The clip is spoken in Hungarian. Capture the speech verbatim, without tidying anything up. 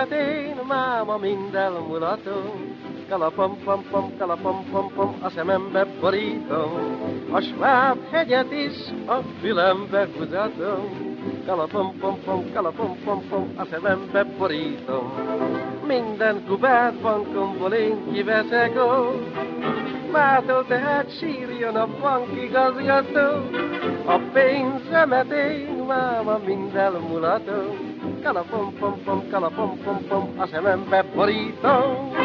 szemet én, máma minden mulatom. Kalapam-pam-pam, kalapam-pam-pam, a szemembe borítom. A Sváb hegyet is a fülembe húzatom. Kalapam-pam-pam, kalapam-pam-pam, a szemembe borítom. Minden Kubát bankomból én kiveszek, ó. Mától tehát sírjon a bankigazgató. A pénzemet én, máma, minden mulatom. Kalapom-pom-pom, kalapom-pom-pom, a szemembe borítom.